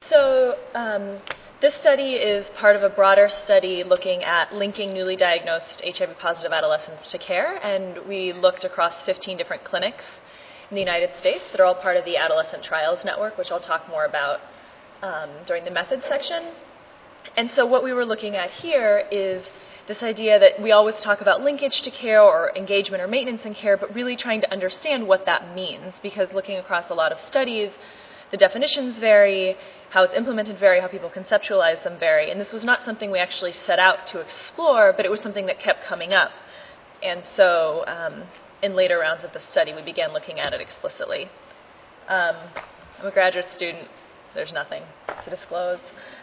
This study is part of a broader study looking at linking newly diagnosed HIV-positive adolescents to care, and we looked across 15 different clinics in the United States that are all part of the Adolescent Trials Network, which I'll talk more about during the methods section. And so what we were looking at here is this idea that we always talk about linkage to care or engagement or maintenance in care, but really trying to understand what that means, because looking across a lot of studies, the definitions vary, how it's implemented vary, how people conceptualize them vary. And this was not something we actually set out to explore, but it was something that kept coming up. And so in later rounds of the study, we began looking at it explicitly. I'm a graduate student. There's nothing to disclose.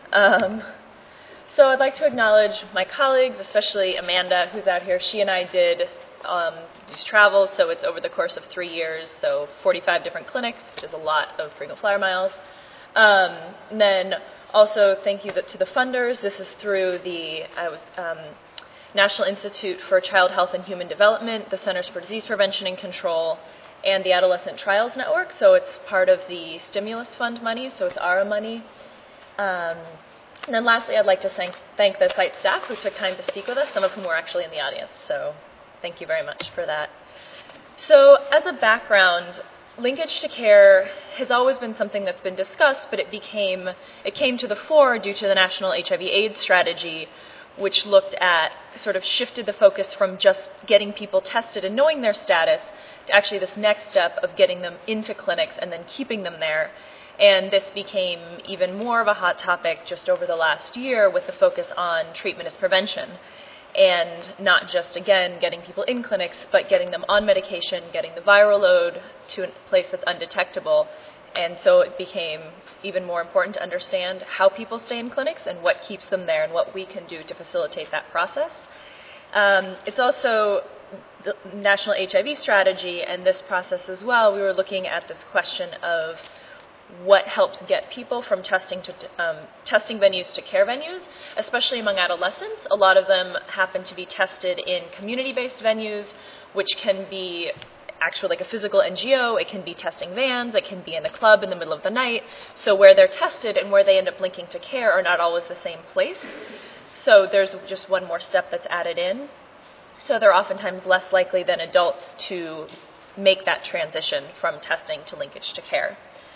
So I'd like to acknowledge my colleagues, especially Amanda, who's out here. She and I did these travels, so it's over the course of 3 years, so 45 different clinics, which is a lot of frequent flyer miles. And then also thank you to the funders. This is through the National Institute for Child Health and Human Development, the Centers for Disease Prevention and Control, and the Adolescent Trials Network. So it's part of the stimulus fund money, so it's ARA money. And then lastly, I'd like to thank the site staff who took time to speak with us, some of whom were actually in the audience. So thank you very much for that. So as a background, linkage to care has always been something that's been discussed, but it came to the fore due to the National HIV/AIDS strategy, which looked at, sort of shifted the focus from just getting people tested and knowing their status to actually this next step of getting them into clinics and then keeping them there. And this became even more of a hot topic just over the last year with the focus on treatment as prevention. And not just, again, getting people in clinics, but getting them on medication, getting the viral load to a place that's undetectable. And so it became even more important to understand how people stay in clinics and what keeps them there and what we can do to facilitate that process. It's also the National HIV strategy and this process as well. We were looking at this question of what helps get people from testing venues to care venues, especially among adolescents. A lot of them happen to be tested in community-based venues, which can be actually like a physical NGO. It can be testing vans. It can be in the club in the middle of the night. So where they're tested and where they end up linking to care are not always the same place. So there's just one more step that's added in. So they're oftentimes less likely than adults to make that transition from testing to linkage to care.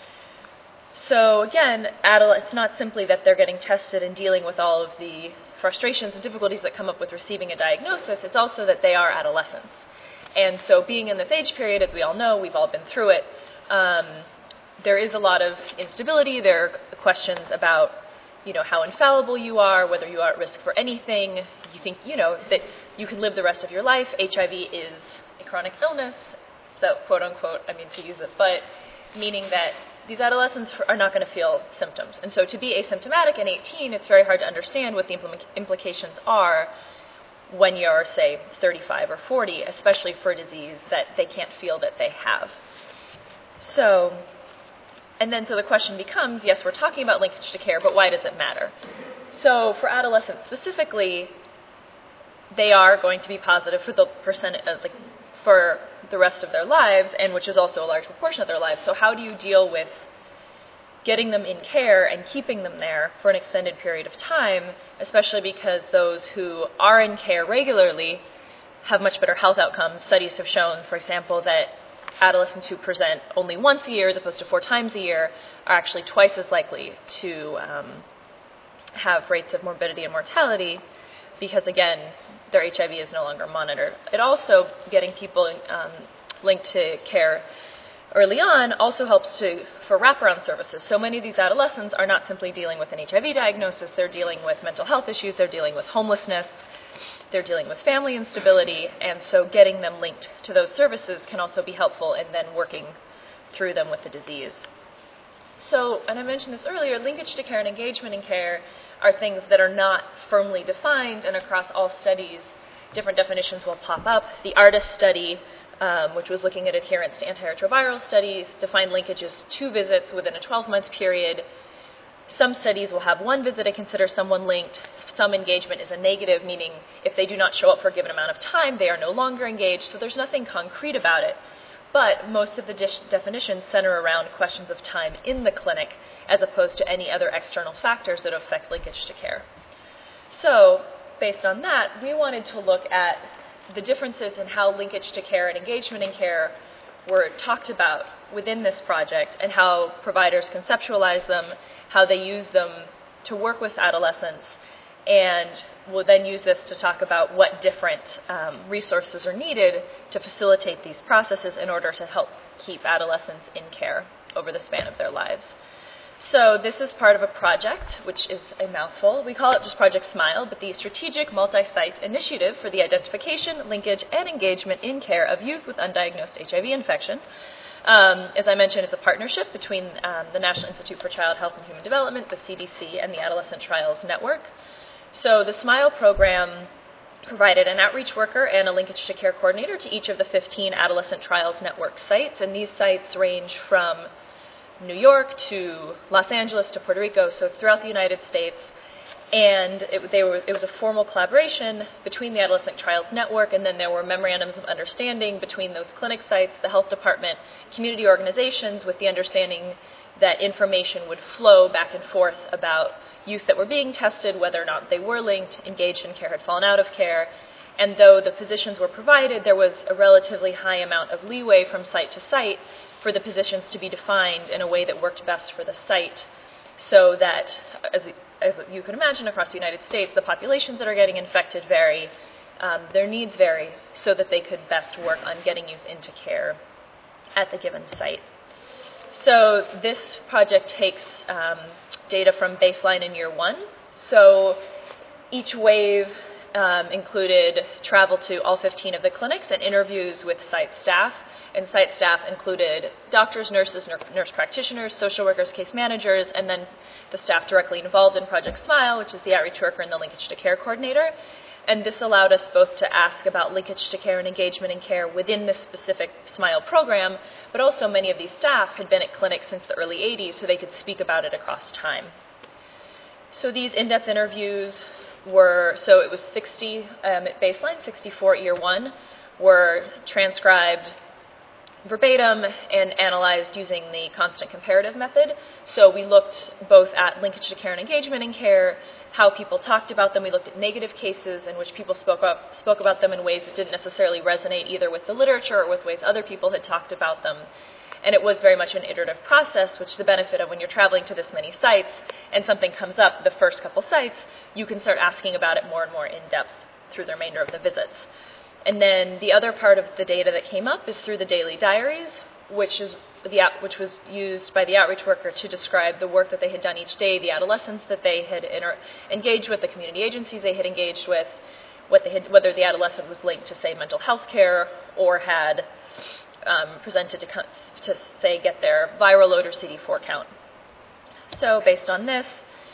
So again, it's not simply that they're getting tested and dealing with all of the frustrations and difficulties that come up with receiving a diagnosis. It's also that they are adolescents. And so being in this age period, as we all know, we've all been through it, there is a lot of instability. There are questions about, how infallible you are, whether you are at risk for anything. You think, that you can live the rest of your life. HIV is a chronic illness, so quote unquote, I mean to use it, but meaning that these adolescents are not going to feel symptoms. And so to be asymptomatic in 18, it's very hard to understand what the implications are when you're, say, 35 or 40, especially for a disease that they can't feel that they have. So the question becomes, yes, we're talking about linkage to care, but why does it matter? So for adolescents specifically, they are going to be positive for the for the rest of their lives, and which is also a large proportion of their lives. So how do you deal with getting them in care and keeping them there for an extended period of time, especially because those who are in care regularly have much better health outcomes? Studies have shown, for example, that adolescents who present only once a year as opposed to 4 times a year are actually twice as likely to have rates of morbidity and mortality because, again, their HIV is no longer monitored. It also, getting people linked to care early on also helps for wraparound services. So many of these adolescents are not simply dealing with an HIV diagnosis, they're dealing with mental health issues, they're dealing with homelessness, they're dealing with family instability, and so getting them linked to those services can also be helpful in then working through them with the disease. So, and I mentioned this earlier, linkage to care and engagement in care are things that are not firmly defined, and across all studies, different definitions will pop up. The ARTIS study, which was looking at adherence to antiretroviral studies, defined linkage as 2 visits within a 12-month period. Some studies will have 1 visit to consider someone linked. Some engagement is a negative, meaning if they do not show up for a given amount of time, they are no longer engaged, so there's nothing concrete about it. but most of the definitions center around questions of time in the clinic as opposed to any other external factors that affect linkage to care. So, based on that, we wanted to look at the differences in how linkage to care and engagement in care were talked about within this project and how providers conceptualize them, how they use them to work with adolescents, and we'll then use this to talk about what different resources are needed to facilitate these processes in order to help keep adolescents in care over the span of their lives. So this is part of a project, which is a mouthful. We call it just Project SMILE, but the Strategic Multi-Site Initiative for the Identification, Linkage, and Engagement in Care of Youth with Undiagnosed HIV Infection. As I mentioned, it's a partnership between the National Institute for Child Health and Human Development, the CDC, and the Adolescent Trials Network. So the SMILE program provided an outreach worker and a linkage to care coordinator to each of the 15 Adolescent Trials Network sites, and these sites range from New York to Los Angeles to Puerto Rico, so throughout the United States. And it was a formal collaboration between the Adolescent Trials Network, and then there were memorandums of understanding between those clinic sites, the health department, community organizations, with the understanding that information would flow back and forth about youth that were being tested, whether or not they were linked, engaged in care, had fallen out of care. And though the positions were provided, there was a relatively high amount of leeway from site to site for the positions to be defined in a way that worked best for the site, so that, as you can imagine, across the United States, the populations that are getting infected vary, their needs vary, so that they could best work on getting youth into care at the given site. So this project takes data from baseline in year one. So each wave included travel to all 15 of the clinics and interviews with site staff. And site staff included doctors, nurses, nurse practitioners, social workers, case managers, and then the staff directly involved in Project SMILE, which is the outreach worker and the linkage to care coordinator. And this allowed us both to ask about linkage to care and engagement in care within this specific SMILE program, but also many of these staff had been at clinics since the early 80s, so they could speak about it across time. So these in-depth interviews so it was 60 at baseline, 64 at year one, were transcribed verbatim and analyzed using the constant comparative method. So we looked both at linkage to care and engagement in care, how people talked about them. We looked at negative cases in which people spoke about them in ways that didn't necessarily resonate either with the literature or with ways other people had talked about them. And it was very much an iterative process, which is the benefit of when you're traveling to this many sites and something comes up, the first couple sites, you can start asking about it more and more in depth through the remainder of the visits. And then the other part of the data that came up is through the daily diaries, which was used by the outreach worker to describe the work that they had done each day, the adolescents that they had engaged with, the community agencies they had engaged with, whether the adolescent was linked to, say, mental health care or had presented to, say, get their viral load or CD4 count. So based on this,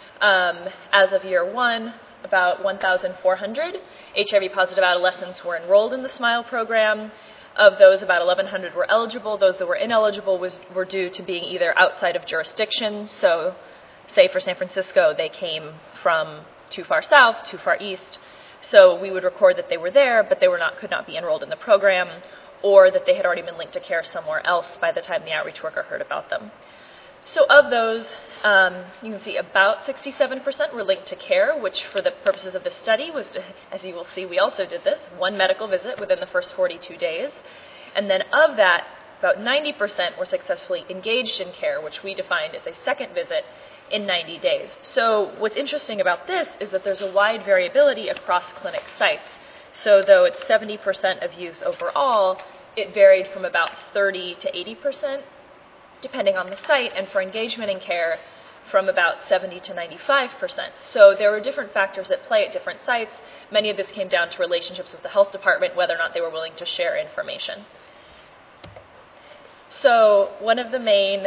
as of year one, about 1,400 HIV-positive adolescents were enrolled in the SMILE program. Of those, about 1,100 were eligible. Those that were ineligible were due to being either outside of jurisdiction. So, say for San Francisco, they came from too far south, too far east. So we would record that they were there, but they could not be enrolled in the program, or that they had already been linked to care somewhere else by the time the outreach worker heard about them. So of those, you can see about 67% were linked to care, which for the purposes of this study was, as you will see, we also did this, one medical visit within the first 42 days. And then of that, about 90% were successfully engaged in care, which we defined as a second visit in 90 days. So what's interesting about this is that there's a wide variability across clinic sites. So though it's 70% of youth overall, it varied from about 30 to 80%. Depending on the site, and for engagement in care, from about 70 to 95%. So there were different factors at play at different sites. Many of this came down to relationships with the health department, whether or not they were willing to share information. So one of the main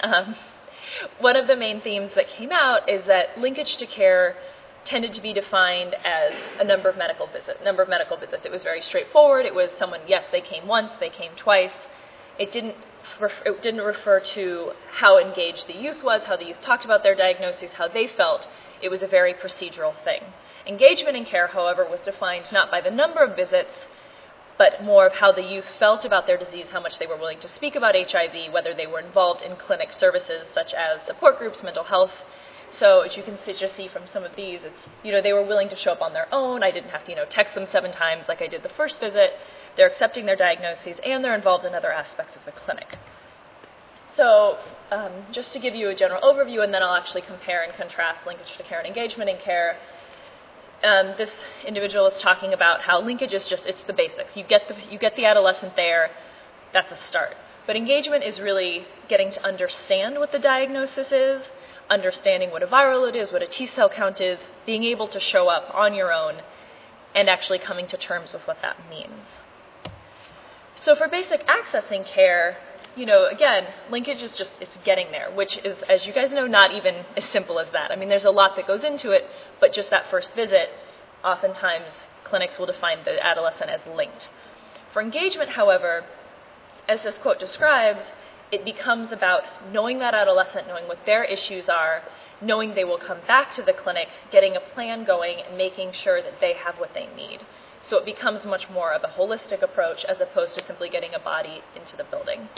themes that came out is that linkage to care tended to be defined as a number of medical visits. It was very straightforward. It was someone, yes, they came once, they came twice. It didn't refer to how engaged the youth was, how the youth talked about their diagnoses, how they felt. It was a very procedural thing. Engagement in care, however, was defined not by the number of visits but more of how the youth felt about their disease, how much they were willing to speak about HIV, whether they were involved in clinic services such as support groups, mental health. So as you can just see from some of these, it's, they were willing to show up on their own. I didn't have to, text them 7 times like I did the first visit. They're accepting their diagnoses, and they're involved in other aspects of the clinic. So just to give you a general overview, and then I'll actually compare and contrast linkage to care and engagement in care. This individual is talking about how linkage is it's the basics. You get the adolescent there, that's a start. But engagement is really getting to understand what the diagnosis is, understanding what a viral load is, what a T-cell count is, being able to show up on your own, and actually coming to terms with what that means. So for basic accessing care, again, linkage is it's getting there, which is, as you guys know, not even as simple as that. I mean, there's a lot that goes into it, but just that first visit, oftentimes clinics will define the adolescent as linked. For engagement, however, as this quote describes, it becomes about knowing that adolescent, knowing what their issues are, knowing they will come back to the clinic, getting a plan going, and making sure that they have what they need. So it becomes much more of a holistic approach as opposed to simply getting a body into the building.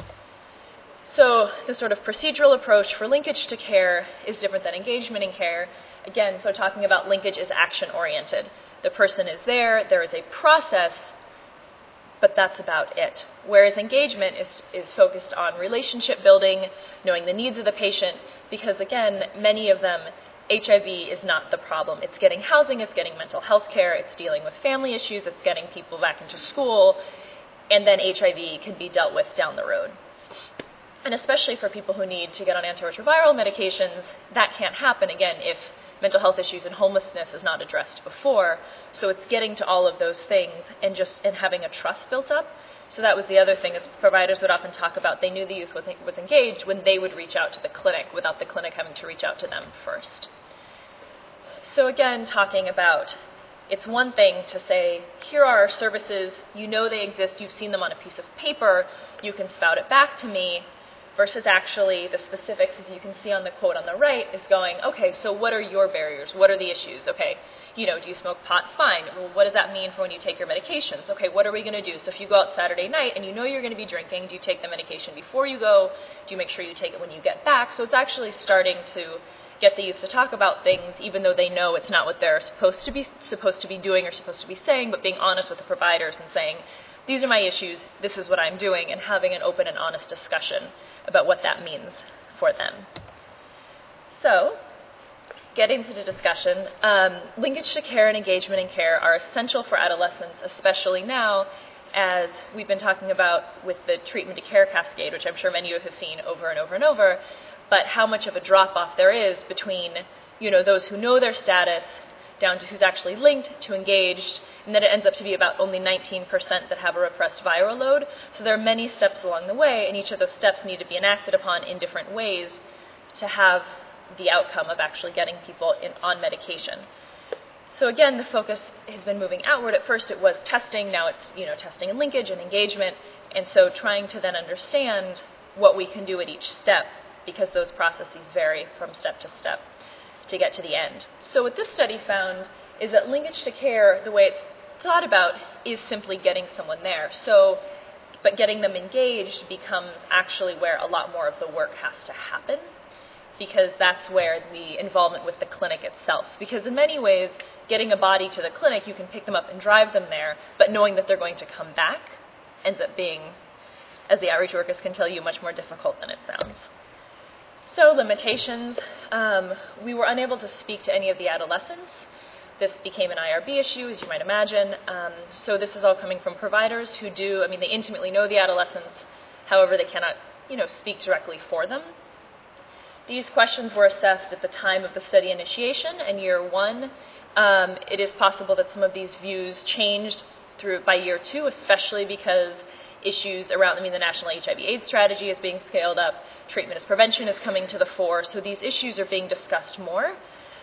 So the sort of procedural approach for linkage to care is different than engagement in care. Again, so talking about linkage is action-oriented. The person is there is a process, but that's about it. Whereas engagement is focused on relationship building, knowing the needs of the patient, because again, many of them, HIV is not the problem. It's getting housing, it's getting mental health care, it's dealing with family issues, it's getting people back into school, and then HIV can be dealt with down the road. And especially for people who need to get on antiretroviral medications, that can't happen, again, if mental health issues and homelessness is not addressed before. So it's getting to all of those things and having a trust built up. So that was the other thing, is providers would often talk about they knew the youth was engaged when they would reach out to the clinic without the clinic having to reach out to them first. So again, talking about, it's one thing to say, here are our services, you know they exist, you've seen them on a piece of paper, you can spout it back to me, versus actually the specifics, as you can see on the quote on the right, is going, okay, so what are your barriers? What are the issues? Okay, do you smoke pot? Fine. Well, what does that mean for when you take your medications? Okay, what are we going to do? So if you go out Saturday night and you know you're going to be drinking, do you take the medication before you go? Do you make sure you take it when you get back? So it's actually starting to get the youth to talk about things, even though they know it's not what they're supposed to be doing or supposed to be saying, but being honest with the providers and saying, these are my issues, this is what I'm doing, and having an open and honest discussion about what that means for them. So, getting to the discussion, linkage to care and engagement in care are essential for adolescents, especially now, as we've been talking about with the treatment to care cascade, which I'm sure many of you have seen over and over and over, but how much of a drop-off there is between, those who know their status down to who's actually linked to engaged, and that it ends up to be about only 19% that have a repressed viral load. So there are many steps along the way, and each of those steps need to be enacted upon in different ways to have the outcome of actually getting people on medication. So again, the focus has been moving outward. At first it was testing, now it's testing and linkage and engagement, and so trying to then understand what we can do at each step, because those processes vary from step to step to get to the end. So what this study found is that linkage to care, the way it's thought about, is simply getting someone there. But getting them engaged becomes actually where a lot more of the work has to happen, because that's where the involvement with the clinic itself. Because in many ways, getting a body to the clinic, you can pick them up and drive them there, but knowing that they're going to come back ends up being, as the outreach workers can tell you, much more difficult than it sounds. So limitations, we were unable to speak to any of the adolescents. This became an IRB issue, as you might imagine. So this is all coming from providers who they intimately know the adolescents. However, they cannot, speak directly for them. These questions were assessed at the time of the study initiation in year 1. It is possible that some of these views changed by year 2, especially because issues around, the National HIV/AIDS strategy is being scaled up, treatment as prevention is coming to the fore, so these issues are being discussed more.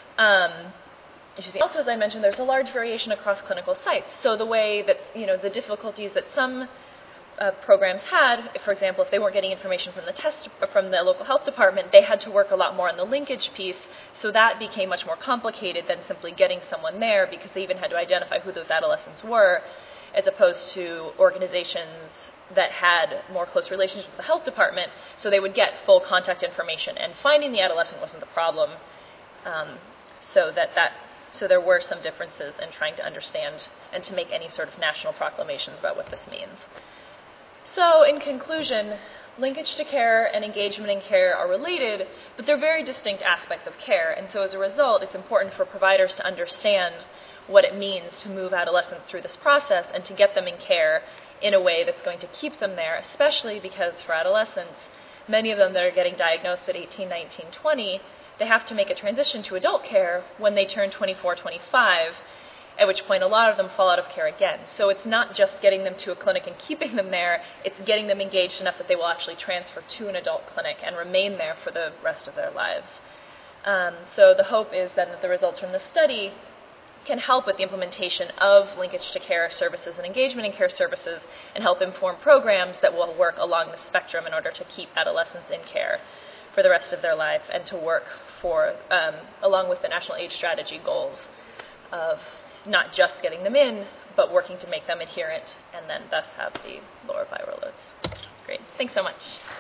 Also, as I mentioned, there's a large variation across clinical sites. So the way that, the difficulties that some programs had, for example, if they weren't getting information from the local health department, they had to work a lot more on the linkage piece, so that became much more complicated than simply getting someone there, because they even had to identify who those adolescents were. as opposed to organizations that had more close relationships with the health department, so they would get full contact information. And finding the adolescent wasn't the problem, so there were some differences in trying to understand and to make any sort of national proclamations about what this means. So in conclusion, linkage to care and engagement in care are related, but they're very distinct aspects of care. And so as a result, it's important for providers to understand what it means to move adolescents through this process and to get them in care in a way that's going to keep them there, especially because for adolescents, many of them that are getting diagnosed at 18, 19, 20, they have to make a transition to adult care when they turn 24, 25, at which point a lot of them fall out of care again. So it's not just getting them to a clinic and keeping them there, it's getting them engaged enough that they will actually transfer to an adult clinic and remain there for the rest of their lives. So the hope is then that the results from the study can help with the implementation of linkage to care services and engagement in care services and help inform programs that will work along the spectrum in order to keep adolescents in care for the rest of their life and to work for, along with the National AIDS Strategy goals of not just getting them in, but working to make them adherent and then thus have the lower viral loads. Great. Thanks so much.